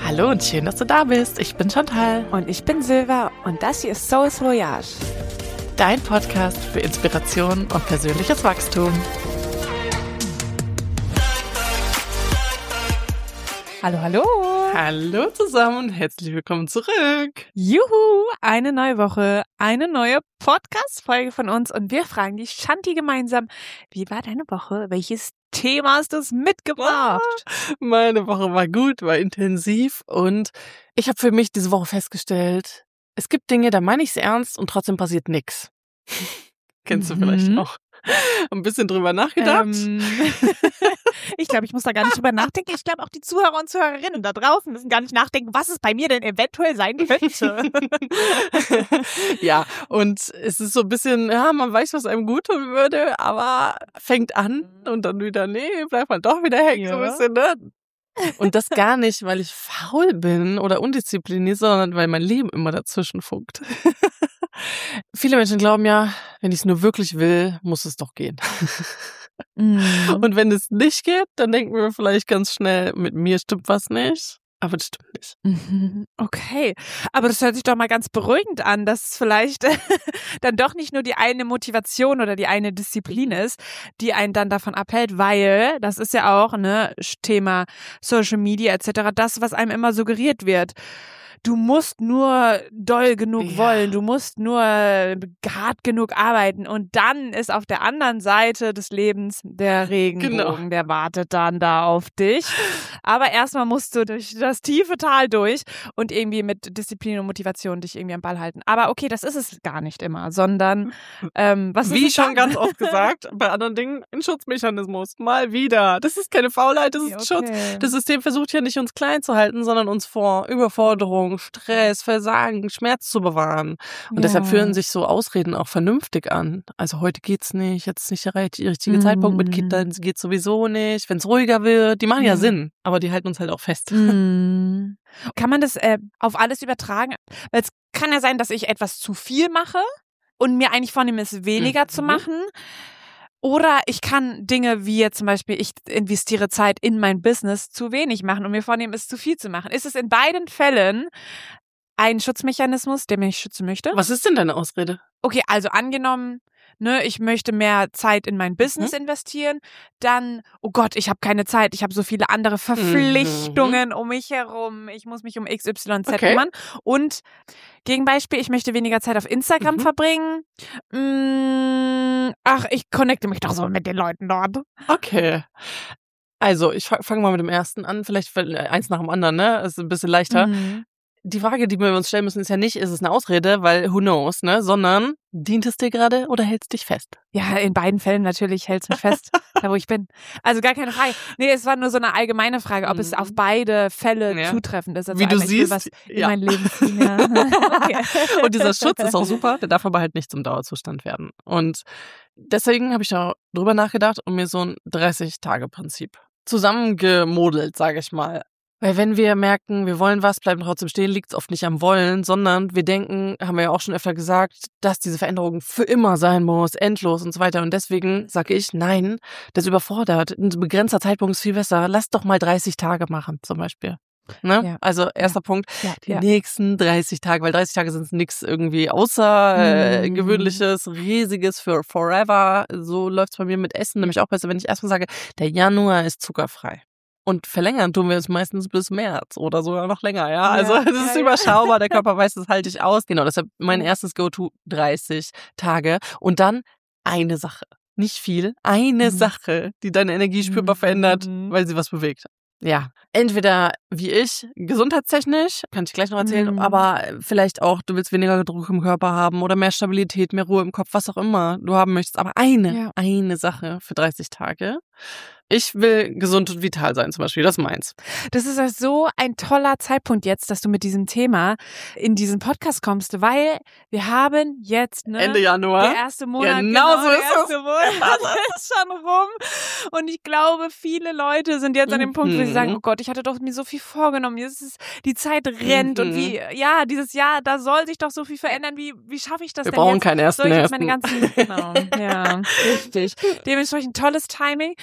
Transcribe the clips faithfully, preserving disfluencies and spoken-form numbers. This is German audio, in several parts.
Hallo und schön, dass du da bist. Ich bin Chantal. Und ich bin Silva und das hier ist Soul's Voyage. Dein Podcast für Inspiration und persönliches Wachstum. Hallo, hallo. Hallo zusammen und herzlich willkommen zurück. Juhu, eine neue Woche, eine neue Podcast-Folge von uns und wir fragen die Shanti gemeinsam, wie war deine Woche? Welches Thema hast du mitgebracht? Ah, meine Woche war gut, war intensiv und ich habe für mich diese Woche festgestellt, es gibt Dinge, da meine ich es ernst und trotzdem passiert nichts. Kennst du Mhm. vielleicht auch. Ein bisschen drüber nachgedacht. Ähm, ich glaube, ich muss da gar nicht drüber nachdenken. Ich glaube, auch die Zuhörer und Zuhörerinnen da draußen müssen gar nicht nachdenken, was es bei mir denn eventuell sein könnte. Ja, und es ist so ein bisschen, ja, man weiß, was einem gut tun würde, aber fängt an und dann wieder, nee, bleibt man doch wieder hängen, Ja. so ein bisschen, ne? Und das gar nicht, weil ich faul bin oder undiszipliniert, sondern weil mein Leben immer dazwischen funkt. Viele Menschen glauben ja, wenn ich es nur wirklich will, muss es doch gehen. Mhm. Und wenn es nicht geht, dann denken wir vielleicht ganz schnell, mit mir stimmt was nicht. Aber das stimmt nicht. Mhm. Okay, aber das hört sich doch mal ganz beruhigend an, dass es vielleicht dann doch nicht nur die eine Motivation oder die eine Disziplin ist, die einen dann davon abhält, weil das ist ja auch ne Thema Social Media et cetera, das, was einem immer suggeriert wird. Du musst nur doll genug Ja. wollen, du musst nur hart genug arbeiten und dann ist auf der anderen Seite des Lebens der Regenbogen, Genau. der wartet dann da auf dich. Aber erstmal musst du durch das tiefe Tal durch und irgendwie mit Disziplin und Motivation dich irgendwie am Ball halten. Aber okay, das ist es gar nicht immer, sondern ähm, was ist Wie es schon dann? ganz oft gesagt, bei anderen Dingen ein Schutzmechanismus. Mal wieder. Das ist keine Faulheit, das ist ein Schutz. Okay. Das System versucht ja nicht, uns klein zu halten, sondern uns vor Überforderung, Stress, Versagen, Schmerz zu bewahren. Und Ja. deshalb fühlen sich so Ausreden auch vernünftig an. Also heute geht's nicht, jetzt ist nicht der reit- richtige Mm. Zeitpunkt mit Kindern, es geht sowieso nicht. Wenn es ruhiger wird, die machen ja Ja. Sinn, aber die halten uns halt auch fest. Mm. Kann man das äh, auf alles übertragen? Weil es kann ja sein, dass ich etwas zu viel mache und mir eigentlich vornehme, es weniger Mhm. zu machen. Oder ich kann Dinge wie jetzt zum Beispiel, ich investiere Zeit in mein Business zu wenig machen und mir vornehme, es zu viel zu machen. Ist es in beiden Fällen ein Schutzmechanismus, der mich schützen möchte? Was ist denn deine Ausrede? Okay, also angenommen, ne, ich möchte mehr Zeit in mein Business investieren, dann, oh Gott, ich habe keine Zeit, ich habe so viele andere Verpflichtungen um mich herum, ich muss mich um X Y Z Okay. kümmern. Und Gegenbeispiel, ich möchte weniger Zeit auf Instagram Mhm. verbringen. Mm, ach, ich connecte mich doch so mit den Leuten dort. Okay. Also, ich fange mal mit dem ersten an, vielleicht eins nach dem anderen, ne? Ist ein bisschen leichter. Mhm. Die Frage, die wir uns stellen müssen, ist ja nicht, ist es eine Ausrede, weil who knows, ne? Sondern, dient es dir gerade oder hältst dich fest? Ja, in beiden Fällen natürlich hält es mich fest, da wo ich bin. Also gar keine Frage. Nee, es war nur so eine allgemeine Frage, ob es Mhm. auf beide Fälle Ja. zutreffend ist. Also Wie du einmal, ich will siehst, was in ja. mein Leben ziehen. Ja. Okay. Und dieser Schutz ist auch super, der darf aber halt nicht zum Dauerzustand werden. Und deswegen habe ich darüber nachgedacht und mir so ein dreißig-Tage-Prinzip zusammengemodelt, sage ich mal. Weil wenn wir merken, wir wollen was, bleiben trotzdem stehen, liegt es oft nicht am Wollen, sondern wir denken, haben wir ja auch schon öfter gesagt, dass diese Veränderung für immer sein muss, endlos und so weiter. Und deswegen sage ich, nein, das überfordert. Ein begrenzter Zeitpunkt ist viel besser. Lass doch mal dreißig Tage machen zum Beispiel. Ne? Ja. Also erster Punkt, Ja, die ja. nächsten dreißig Tage, weil dreißig Tage sind nichts irgendwie außergewöhnliches, Mm. riesiges für forever. So läuft's bei mir mit Essen nämlich auch besser, wenn ich erstmal sage, der Januar ist zuckerfrei. Und verlängern tun wir es meistens bis März oder sogar noch länger, ja. Also Ja, das ja, ist ja. überschaubar, der Körper weiß, das halte ich aus. Genau, deshalb mein erstes Go-To dreißig Tage. Und dann eine Sache, nicht viel, eine Mhm. Sache, die deine Energie spürbar verändert, Mhm. weil sie was bewegt. Ja, entweder wie ich, gesundheitstechnisch, kann ich gleich noch erzählen, Mhm. aber vielleicht auch, du willst weniger Druck im Körper haben oder mehr Stabilität, mehr Ruhe im Kopf, was auch immer du haben möchtest. Aber eine, Ja. eine Sache für dreißig Tage. Ich will gesund und vital sein zum Beispiel, das ist meins. Das ist ja so ein toller Zeitpunkt jetzt, dass du mit diesem Thema in diesen Podcast kommst, weil wir haben jetzt ne, Ende Januar. der erste Monat, Genau so der ist erste Monat ist schon rum und ich glaube, viele Leute sind jetzt an dem Punkt, wo sie Mhm. sagen, oh Gott, ich hatte doch mir so viel vorgenommen, jetzt ist die Zeit rennt Mhm. und wie, ja, dieses Jahr, da soll sich doch so viel verändern, wie, wie schaffe ich das Wir denn brauchen jetzt? keinen ersten Soll ich jetzt meine ersten. ganzen, genau, ja, richtig. Dementsprechend tolles Timing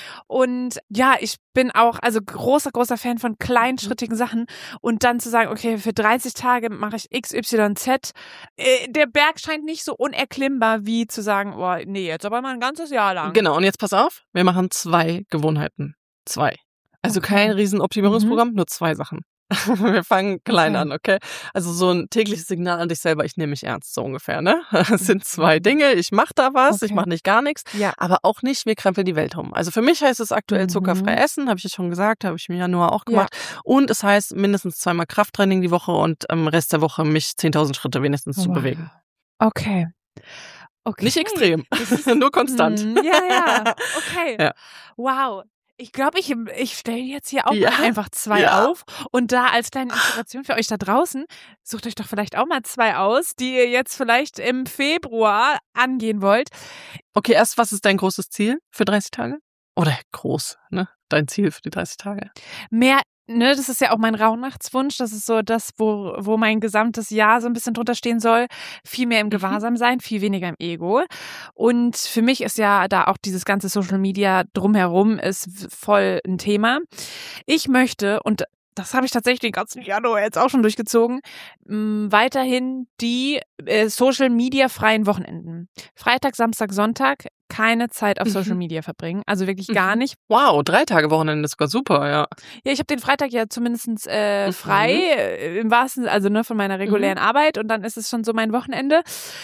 Und ja, ich bin auch also großer, großer Fan von kleinschrittigen Sachen und dann zu sagen, okay, für dreißig Tage mache ich X Y Z. Äh, der Berg scheint nicht so unerklimmbar, wie zu sagen, boah, nee, jetzt aber mal ein ganzes Jahr lang. Genau, und jetzt pass auf, wir machen zwei Gewohnheiten. Zwei. Also Okay. kein Riesenoptimierungsprogramm, mhm. nur zwei Sachen. Wir fangen klein Okay. an, okay? Also so ein tägliches Signal an dich selber, ich nehme mich ernst, so ungefähr, ne? Es sind zwei Dinge, ich mache da was, Okay. ich mache nicht gar nichts, Ja. aber auch nicht, wir krempeln die Welt um. Also für mich heißt es aktuell zuckerfrei Mhm. essen, habe ich ja schon gesagt, habe ich im Januar auch gemacht. Ja. Und es heißt mindestens zweimal Krafttraining die Woche und am Rest der Woche mich zehntausend Schritte wenigstens Oh, zu wow. bewegen. Okay. Okay. Nicht extrem, nur konstant. Mm, ja, ja, okay. Ja. Wow. Ich glaube, ich, ich stelle jetzt hier auch Ja. mal einfach zwei Ja. auf. Und da als kleine Inspiration für euch da draußen, sucht euch doch vielleicht auch mal zwei aus, die ihr jetzt vielleicht im Februar angehen wollt. Okay, erst, was ist dein großes Ziel für dreißig Tage? Oder groß, ne? Dein Ziel für die dreißig Tage? Mehr, ne, das ist ja auch mein Rauhnachtswunsch. Das ist so das, wo, wo mein gesamtes Jahr so ein bisschen drunter stehen soll. Viel mehr im Gewahrsam sein, viel weniger im Ego. Und für mich ist ja da auch dieses ganze Social Media drumherum ist voll ein Thema. Ich möchte, und das habe ich tatsächlich den ganzen Januar jetzt auch schon durchgezogen, mh, weiterhin die äh, Social-Media-freien Wochenenden. Freitag, Samstag, Sonntag keine Zeit auf Mhm. Social Media verbringen. Also wirklich gar Mhm. nicht. Wow, drei Tage Wochenende ist sogar super, ja. Ja, ich habe den Freitag ja zumindest äh, Mhm. frei, äh, im wahrsten, also ne, von meiner regulären Arbeit und dann ist es schon so mein Wochenende.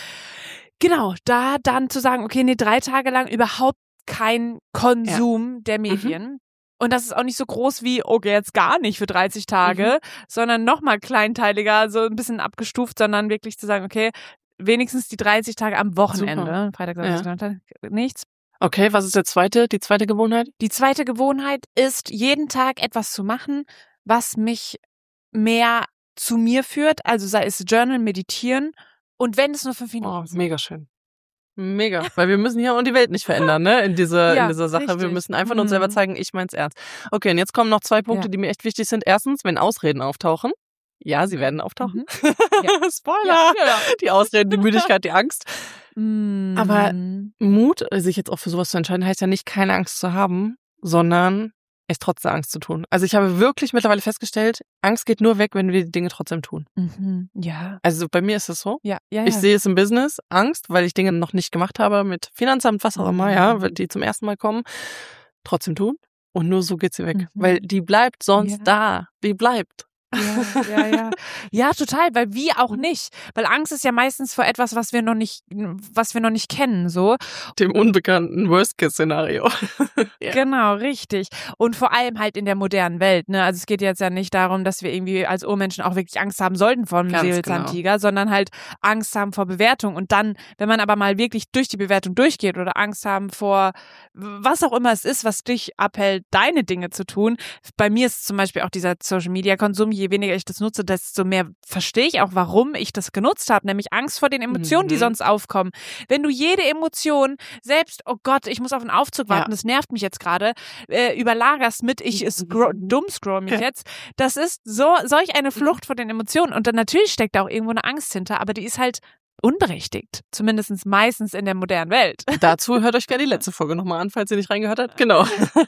Genau, da dann zu sagen, okay, nee, drei Tage lang überhaupt kein Konsum der Medien. Und das ist auch nicht so groß wie, okay, jetzt gar nicht für dreißig Tage, Mhm. sondern nochmal kleinteiliger, so ein bisschen abgestuft, sondern wirklich zu sagen, okay, wenigstens die dreißig Tage am Wochenende. Super. Freitag, Samstag, Ja. Sonntag, nichts. Okay, was ist der zweite, die zweite Gewohnheit? Die zweite Gewohnheit ist, jeden Tag etwas zu machen, was mich mehr zu mir führt, also sei es Journal, Meditieren und wenn es nur fünf Minuten Oh, sind. mega schön. Mega, weil wir müssen hier und die Welt nicht verändern, ne? In dieser, Ja, in dieser Sache. Wir richtig. müssen einfach uns selber Mhm. zeigen, ich mein's ernst. Okay, und jetzt kommen noch zwei Punkte, Ja. die mir echt wichtig sind. Erstens, wenn Ausreden auftauchen. Ja, sie werden auftauchen. Mhm. Ja. Spoiler! Ja, ja. Die Ausreden, die Müdigkeit, die Angst. Mhm. Aber Mut, sich jetzt auch für sowas zu entscheiden, heißt ja nicht, keine Angst zu haben, sondern es trotz der Angst zu tun. Also ich habe wirklich mittlerweile festgestellt, Angst geht nur weg, wenn wir die Dinge trotzdem tun. Mhm. Ja. Also bei mir ist es so. Ja, ja, Ich ja. sehe es im Business, Angst, weil ich Dinge noch nicht gemacht habe mit Finanzamt, was auch immer, Mhm. ja, die zum ersten Mal kommen, trotzdem tun. Und nur so geht sie weg. Mhm. Weil die bleibt sonst Ja. da. Die bleibt. Ja, ja, ja. Ja, total, weil wie auch nicht. Weil Angst ist ja meistens vor etwas, was wir noch nicht, was wir noch nicht kennen, so. Dem unbekannten Worst-Case-Szenario. Ja. Genau, richtig. Und vor allem halt in der modernen Welt, ne? Also es geht jetzt ja nicht darum, dass wir irgendwie als Urmenschen auch wirklich Angst haben sollten vor einem Ganz Säbelzahntiger, sondern halt Angst haben vor Bewertung. Und dann, wenn man aber mal wirklich durch die Bewertung durchgeht oder Angst haben vor was auch immer es ist, was dich abhält, deine Dinge zu tun. Bei mir ist zum Beispiel auch dieser Social-Media-Konsum, je weniger ich das nutze, desto mehr verstehe ich auch, warum ich das genutzt habe, nämlich Angst vor den Emotionen, Mhm. die sonst aufkommen. Wenn du jede Emotion, selbst, oh Gott, ich muss auf den Aufzug warten, Ja. das nervt mich jetzt gerade, äh, überlagerst mit, ich scroll, dumm scroll mich Ja. jetzt, das ist so solch eine Flucht vor den Emotionen. Und dann natürlich steckt da auch irgendwo eine Angst hinter, aber die ist halt unberechtigt. Zumindest meistens in der modernen Welt. Dazu hört euch gerne die letzte Folge nochmal an, falls ihr nicht reingehört habt. Genau.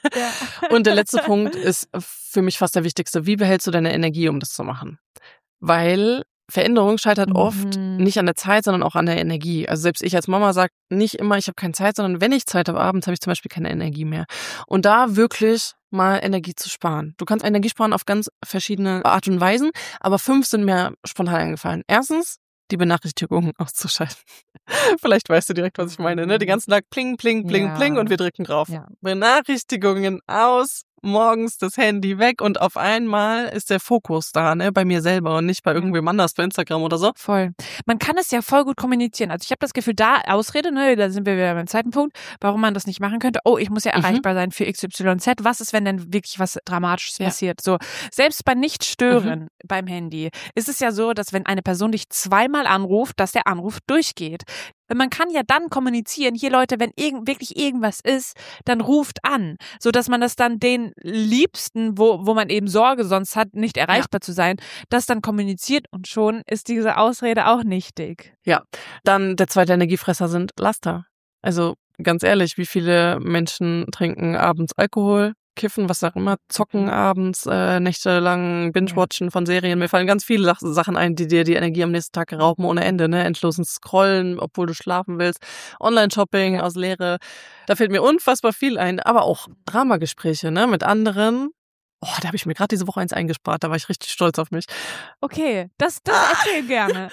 Ja. Und der letzte Punkt ist für mich fast der wichtigste. Wie behältst du deine Energie, um das zu machen? Weil Veränderung scheitert Mhm. oft nicht an der Zeit, sondern auch an der Energie. Also selbst ich als Mama sage nicht immer, ich habe keine Zeit, sondern wenn ich Zeit habe abends, habe ich zum Beispiel keine Energie mehr. Und da wirklich mal Energie zu sparen. Du kannst Energie sparen auf ganz verschiedene Art und Weisen, aber fünf sind mir spontan eingefallen. Erstens, die Benachrichtigungen auszuschalten. Vielleicht weißt du direkt, was ich meine, ne? Den ganzen Tag pling, pling, pling, Ja. pling und wir drücken drauf. Ja. Benachrichtigungen aus, morgens das Handy weg und auf einmal ist der Fokus da, ne? Bei mir selber und nicht bei irgendwem anders, bei Instagram oder so. Voll. Man kann es ja voll gut kommunizieren. Also ich habe das Gefühl, da Ausrede, ne, da sind wir wieder beim zweiten Punkt, warum man das nicht machen könnte. Oh, ich muss ja Mhm. erreichbar sein für X Y Z. Was ist, wenn denn wirklich was Dramatisches Ja. passiert? So, selbst bei Nicht-Stören beim Handy ist es ja so, dass wenn eine Person dich zweimal anruft, dass der Anruf durchgeht. Man kann ja dann kommunizieren, hier Leute, wenn irgend, wirklich irgendwas ist, dann ruft an, so dass man das dann den Liebsten, wo, wo man eben Sorge sonst hat, nicht erreichbar zu sein, das dann kommuniziert und schon ist diese Ausrede auch nichtig. Ja, dann der zweite Energiefresser sind Laster. Also ganz ehrlich, wie viele Menschen trinken abends Alkohol, kiffen, was auch immer, zocken abends, äh, nächtelang Binge-Watchen von Serien. Mir fallen ganz viele Sachen ein, die dir die Energie am nächsten Tag rauben ohne Ende, ne? Endlosen Scrollen, obwohl du schlafen willst, Online-Shopping aus Leere. Da fällt mir unfassbar viel ein, aber auch Dramagespräche, ne? Mit anderen. Oh, da habe ich mir gerade diese Woche eins eingespart, da war ich richtig stolz auf mich. Okay, das, das erzähl gerne.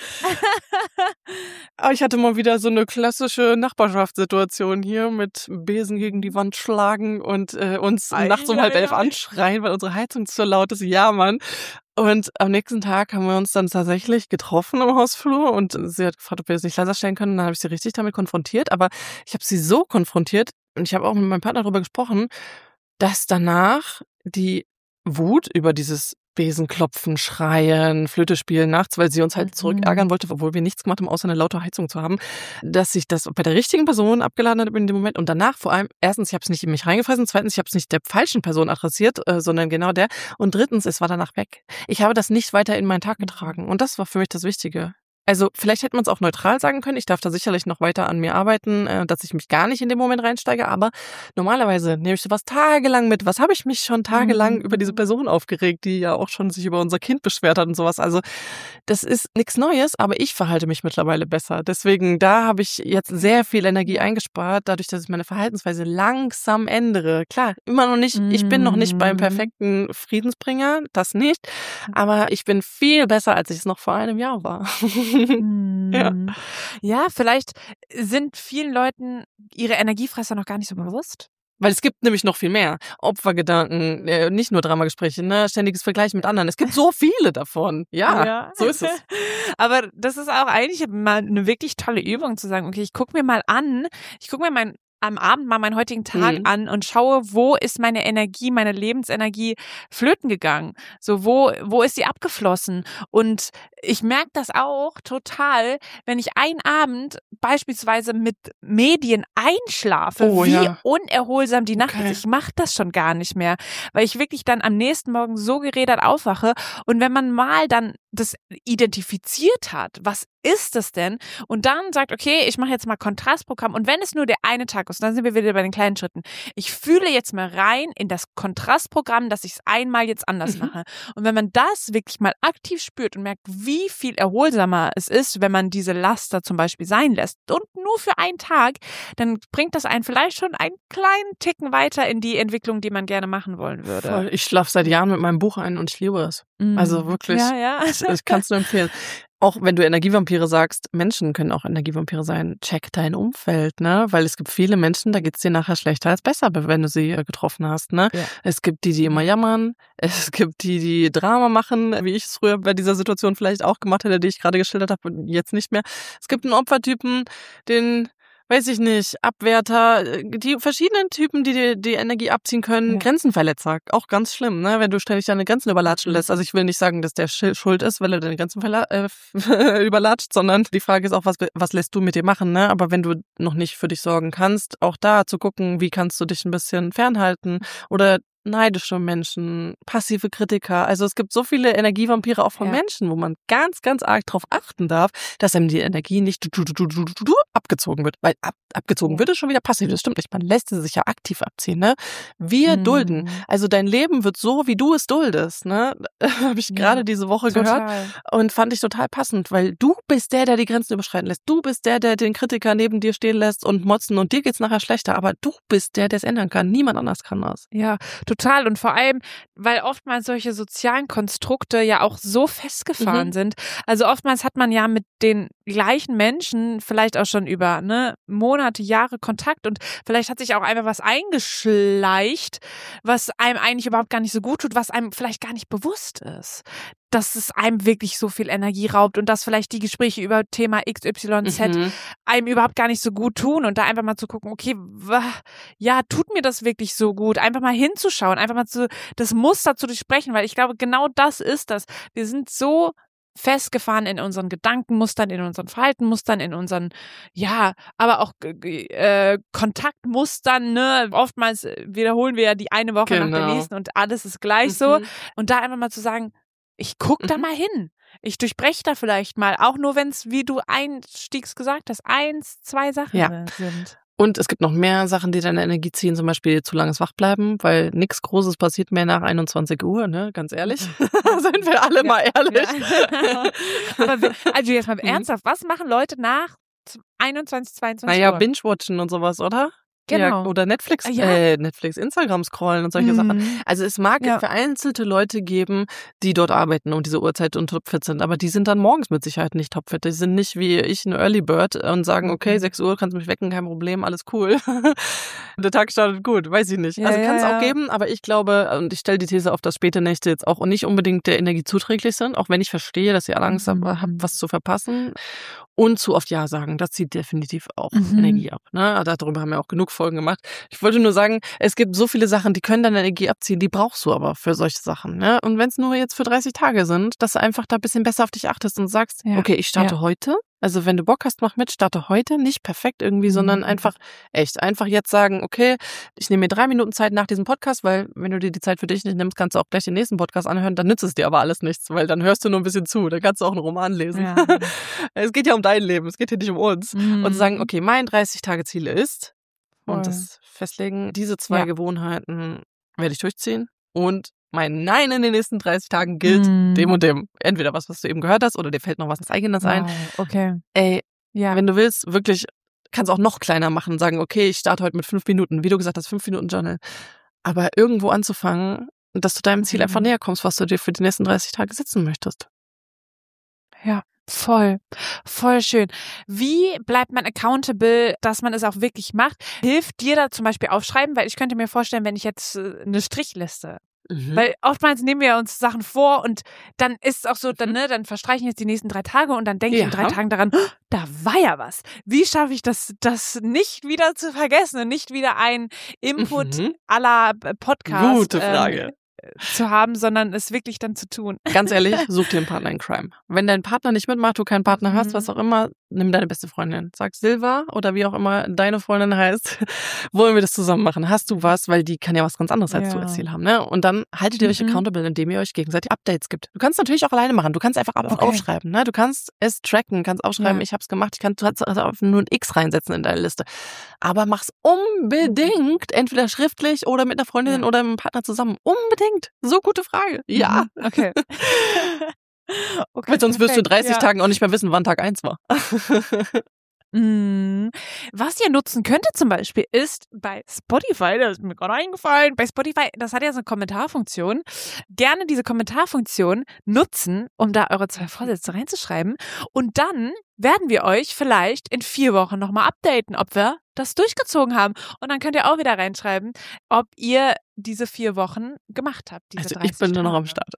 Aber ich hatte mal wieder so eine klassische Nachbarschaftssituation hier mit Besen gegen die Wand schlagen und äh, uns Ei, nachts um ei, halb elf ei. anschreien, weil unsere Heizung zu laut ist. Ja, Mann. Und am nächsten Tag haben wir uns dann tatsächlich getroffen im Hausflur und sie hat gefragt, ob wir es nicht leiser stellen können. Dann habe ich sie richtig damit konfrontiert. Aber ich habe sie so konfrontiert und ich habe auch mit meinem Partner darüber gesprochen, dass danach die Wut über dieses Besenklopfen, Schreien, Flöte spielen nachts, weil sie uns halt zurückärgern wollte, obwohl wir nichts gemacht haben, außer eine laute Heizung zu haben, dass sich das bei der richtigen Person abgeladen hat in dem Moment und danach vor allem, erstens, ich habe es nicht in mich reingefressen, zweitens, ich habe es nicht der falschen Person adressiert, äh, sondern genau der und drittens, es war danach weg. Ich habe das nicht weiter in meinen Tag getragen und das war für mich das Wichtige. Also vielleicht hätte man es auch neutral sagen können. Ich darf da sicherlich noch weiter an mir arbeiten, äh, dass ich mich gar nicht in den Moment reinsteige. Aber normalerweise nehme ich sowas tagelang mit. Was habe ich mich schon tagelang mhm. über diese Person aufgeregt, die ja auch schon sich über unser Kind beschwert hat und sowas. Also das ist nichts Neues, aber ich verhalte mich mittlerweile besser. Deswegen, da habe ich jetzt sehr viel Energie eingespart, dadurch, dass ich meine Verhaltensweise langsam ändere. Klar, immer noch nicht, ich bin noch nicht beim perfekten Friedensbringer, das nicht. Aber ich bin viel besser, als ich es noch vor einem Jahr war. Ja. ja, vielleicht sind vielen Leuten ihre Energiefresser noch gar nicht so bewusst. Weil es gibt nämlich noch viel mehr. Opfergedanken, äh, nicht nur Dramagespräche, ne? Ständiges Vergleichen mit anderen. Es gibt so viele davon. Ja, ja. So ist es. Aber das ist auch eigentlich mal eine wirklich tolle Übung zu sagen, okay, ich gucke mir mal an, ich gucke mir mein am Abend mal meinen heutigen Tag mhm. an und schaue, wo ist meine Energie, meine Lebensenergie flöten gegangen? So, wo, wo ist sie abgeflossen? Und ich merke das auch total, wenn ich einen Abend beispielsweise mit Medien einschlafe, oh, wie ja. unerholsam die Nacht okay. ist. Ich mache das schon gar nicht mehr, weil ich wirklich dann am nächsten Morgen so gerädert aufwache. Und wenn man mal dann das identifiziert hat, was ist das denn? Und dann sagt, okay, ich mache jetzt mal Kontrastprogramm. Und wenn es nur der eine Tag ist, dann sind wir wieder bei den kleinen Schritten. Ich fühle jetzt mal rein in das Kontrastprogramm, dass ich es einmal jetzt anders mhm. mache. Und wenn man das wirklich mal aktiv spürt und merkt, wie viel erholsamer es ist, wenn man diese Laster zum Beispiel sein lässt und nur für einen Tag, dann bringt das einen vielleicht schon einen kleinen Ticken weiter in die Entwicklung, die man gerne machen wollen würde. Voll. Ich schlafe seit Jahren mit meinem Buch ein und ich liebe es. Mm. Also wirklich, ja, ja. ich, ich kann es nur empfehlen. Auch wenn du Energievampire sagst, Menschen können auch Energievampire sein. Check dein Umfeld, ne? Weil es gibt viele Menschen, da geht's dir nachher schlechter als besser, wenn du sie getroffen hast, ne? Ja. Es gibt die, die immer jammern. Es gibt die, die Drama machen, wie ich es früher bei dieser Situation vielleicht auch gemacht hätte, die ich gerade geschildert habe und jetzt nicht mehr. Es gibt einen Opfertypen, den weiß ich nicht, Abwerter, die verschiedenen Typen, die dir die Energie abziehen können, ja. Grenzenverletzer, auch ganz schlimm, ne, wenn du ständig deine Grenzen überlatschen lässt. Also ich will nicht sagen, dass der schuld ist, weil er deine Grenzen verla- äh, überlatscht, sondern die Frage ist auch, was, was lässt du mit dir machen, ne? Aber wenn du noch nicht für dich sorgen kannst, auch da zu gucken, wie kannst du dich ein bisschen fernhalten oder neidische Menschen, passive Kritiker. Also es gibt so viele Energievampire auch von ja. Menschen, wo man ganz, ganz arg drauf achten darf, dass einem die Energie nicht du, du, du, du, du, du, abgezogen wird. Weil ab, abgezogen ja. wird es schon wieder passiv. Das stimmt nicht. Man lässt sie sich ja aktiv abziehen. Ne? Wir mhm. dulden. Also dein Leben wird so, wie du es duldest. Ne? Habe ich gerade ja. diese Woche total. gehört und fand ich total passend, weil du bist der, der die Grenzen überschreiten lässt. Du bist der, der den Kritiker neben dir stehen lässt und motzen und dir geht's nachher schlechter. Aber du bist der, der es ändern kann. Niemand anders kann das. Ja, total. Und vor allem, weil oftmals solche sozialen Konstrukte ja auch so festgefahren mhm. sind. Also oftmals hat man ja mit den gleichen Menschen vielleicht auch schon über ne, Monate, Jahre Kontakt und vielleicht hat sich auch einfach was eingeschleicht, was einem eigentlich überhaupt gar nicht so gut tut, was einem vielleicht gar nicht bewusst ist, dass es einem wirklich so viel Energie raubt und dass vielleicht die Gespräche über Thema X Y Z mhm. einem überhaupt gar nicht so gut tun und da einfach mal zu gucken, okay, ja, tut mir das wirklich so gut? Einfach mal hinzuschauen, einfach mal zu, das Muster zu durchsprechen, weil ich glaube, genau das ist das. Wir sind so festgefahren in unseren Gedankenmustern, in unseren Verhaltenmustern, in unseren, ja, aber auch äh, Kontaktmustern, ne? Oftmals wiederholen wir ja die eine Woche genau. nach der nächsten und alles ist gleich mhm. so. Und da einfach mal zu sagen, ich guck mhm. da mal hin. Ich durchbreche da vielleicht mal, auch nur wenn es, wie du einstiegs gesagt hast, eins, zwei Sachen ja. sind. Und es gibt noch mehr Sachen, die deine Energie ziehen, zum Beispiel zu langes Wachbleiben, weil nichts Großes passiert mehr nach einundzwanzig Uhr, ne? Ganz ehrlich. Sind wir alle ja, mal ehrlich. Ja. Aber wir, also jetzt mal ernsthaft, was machen Leute nach einundzwanzig, zweiundzwanzig naja, Uhr? Naja, Binge-Watchen und sowas, oder? Genau. Ja, oder Netflix, ja. äh, Netflix, Instagram scrollen und solche mhm. Sachen. Also es mag ja. vereinzelte Leute geben, die dort arbeiten um diese Uhrzeit und topfit sind, aber die sind dann morgens mit Sicherheit nicht topfit. Die sind nicht wie ich ein Early Bird und sagen, okay, sechs Uhr kannst du mich wecken, kein Problem, alles cool. Der Tag startet gut, weiß ich nicht. Ja, also kann es ja, auch ja. geben, aber ich glaube, und ich stelle die These auf, dass späte Nächte jetzt auch nicht unbedingt der Energie zuträglich sind, auch wenn ich verstehe, dass ihr alle Angst mhm. habt, was zu verpassen. Und zu oft Ja sagen, das zieht definitiv auch mhm. Energie ab. Ne? Darüber haben wir auch genug Folgen gemacht. Ich wollte nur sagen, es gibt so viele Sachen, die können deine Energie abziehen, die brauchst du aber für solche Sachen. Ne? Und wenn es nur jetzt für dreißig Tage sind, dass du einfach da ein bisschen besser auf dich achtest und sagst, ja. okay, ich starte ja. heute. Also wenn du Bock hast, mach mit, starte heute. Nicht perfekt irgendwie, mhm. sondern einfach echt. Einfach jetzt sagen, okay, ich nehme mir drei Minuten Zeit nach diesem Podcast, weil wenn du dir die Zeit für dich nicht nimmst, kannst du auch gleich den nächsten Podcast anhören, dann nützt es dir aber alles nichts, weil dann hörst du nur ein bisschen zu. Dann kannst du auch einen Roman lesen. Ja. Es geht ja um dein Leben, es geht ja nicht um uns. Mhm. Und sagen, okay, mein dreißig-Tage-Ziel ist, Voll. und das festlegen, diese zwei ja. Gewohnheiten werde ich durchziehen und mein Nein in den nächsten dreißig Tagen gilt mm. dem und dem. Entweder was, was du eben gehört hast, oder dir fällt noch was Eigenes wow. ein. Okay. Ey, ja. wenn du willst, wirklich, kannst auch noch kleiner machen und sagen, okay, ich starte heute mit fünf Minuten, wie du gesagt hast, fünf Minuten Journal. Aber irgendwo anzufangen, dass du deinem Ziel mm. einfach näher kommst, was du dir für die nächsten dreißig Tage setzen möchtest. Ja. Voll, voll schön. Wie bleibt man accountable, dass man es auch wirklich macht? Hilft dir da zum Beispiel aufschreiben? Weil ich könnte mir vorstellen, wenn ich jetzt eine Strichliste, mhm. weil oftmals nehmen wir uns Sachen vor und dann ist es auch so, dann, ne, dann verstreichen jetzt die nächsten drei Tage und dann denke ja. ich in drei Tagen daran, oh, da war ja was. Wie schaffe ich das, das nicht wieder zu vergessen und nicht wieder ein Input mhm. à la Podcast? Gute Frage. Ähm, zu haben, sondern es wirklich dann zu tun. Ganz ehrlich, such dir einen Partner in Crime. Wenn dein Partner nicht mitmacht, du keinen Partner hast, mhm. was auch immer, nimm deine beste Freundin. Sag Silva oder wie auch immer deine Freundin heißt, wollen wir das zusammen machen? Hast du was? Weil die kann ja was ganz anderes als ja. du als Ziel haben. Ne? Und dann haltet ihr euch mhm. accountable, indem ihr euch gegenseitig Updates gibt. Du kannst natürlich auch alleine machen. Du kannst einfach okay. aufschreiben. Ne? Du kannst es tracken, kannst aufschreiben, ja. ich hab's gemacht. Ich kann du kannst also nur ein X reinsetzen in deine Liste. Aber mach's unbedingt, entweder schriftlich oder mit einer Freundin ja. oder mit einem Partner zusammen. Unbedingt. So gute Frage. Ja. Okay. okay Weil sonst wirst du in dreißig ja. Tagen auch nicht mehr wissen, wann Tag eins war. mm. Was ihr nutzen könntet zum Beispiel ist bei Spotify, das ist mir gerade eingefallen, bei Spotify, das hat ja so eine Kommentarfunktion, gerne diese Kommentarfunktion nutzen, um da eure zwei Vorsätze reinzuschreiben und dann werden wir euch vielleicht in vier Wochen nochmal updaten, ob wir das durchgezogen haben. Und dann könnt ihr auch wieder reinschreiben, ob ihr diese vier Wochen gemacht habt. Diese also ich bin nur noch am Start.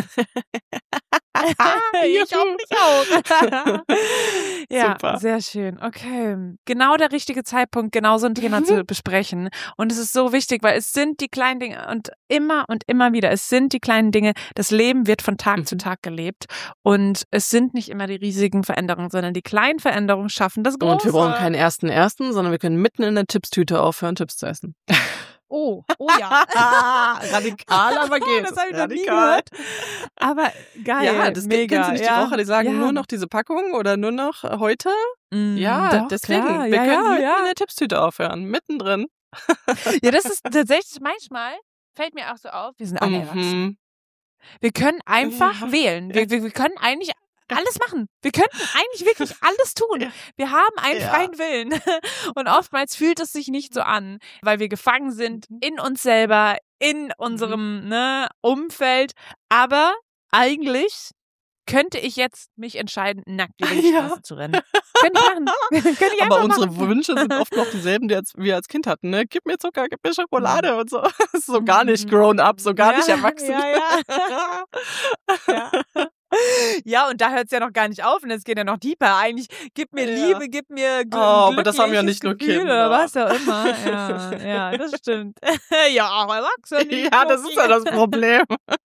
ich auch, ich auch. Ja, super. Sehr schön. Okay. Genau der richtige Zeitpunkt, genau so ein Thema zu besprechen. Und es ist so wichtig, weil es sind die kleinen Dinge und immer und immer wieder, es sind die kleinen Dinge. Das Leben wird von Tag mhm. zu Tag gelebt. Und es sind nicht immer die riesigen Veränderungen, sondern die kleinen Veränderungen schaffen das Große. Und wir brauchen keinen ersten ersten, sondern wir können mitten in der Chipstüte aufhören, Chips zu essen. Oh, oh ja. Radikal, aber geht. Das habe ich noch nie gehört. Aber geil, ja, das mega. Kennst du nicht ja. die Woche, die sagen ja. nur noch diese Packung oder nur noch heute? Mm, ja, doch, deswegen. Klar. Wir ja, können ja, mitten ja. in der Chipstüte aufhören, mittendrin. Ja, das ist tatsächlich manchmal, fällt mir auch so auf, wir sind alle mhm. erwachsen. Wir können einfach ja. wählen. Wir, wir, wir können eigentlich alles machen. Wir könnten eigentlich wirklich alles tun. Wir haben einen ja. freien Willen. Und oftmals fühlt es sich nicht so an, weil wir gefangen sind in uns selber, in unserem ne, Umfeld. Aber eigentlich könnte ich jetzt mich entscheiden, nackt über die Straße ja. zu rennen. Könnte ich machen. Könnte ich Aber unsere machen. Wünsche sind oft noch dieselben, die wir als Kind hatten. Ne? Gib mir Zucker, gib mir Schokolade und so. Das ist so gar nicht grown up, so gar ja, nicht erwachsen. Ja, ja. ja. Ja, und da hört es ja noch gar nicht auf und es geht ja noch tiefer. Eigentlich, gib mir ja. Liebe, gib mir Glück. Oh, aber das haben ja nicht nur Gefühl, Kinder. Oder was auch immer. Ja, ja, das stimmt. Ja, auch Erwachsene. Ja, das ist ja das Problem.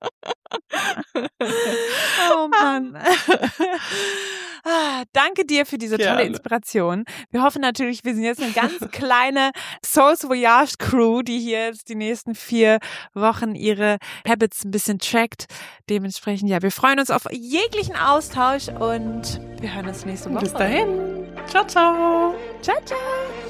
Oh Mann. Ah, danke dir für diese Gerne. tolle Inspiration. Wir hoffen natürlich, wir sind jetzt eine ganz kleine Souls Voyage Crew, die hier jetzt die nächsten vier Wochen ihre Habits ein bisschen trackt. Dementsprechend, ja, wir freuen uns auf jeglichen Austausch und wir hören uns nächste Woche. Bis dahin. Ciao, ciao. Ciao, ciao.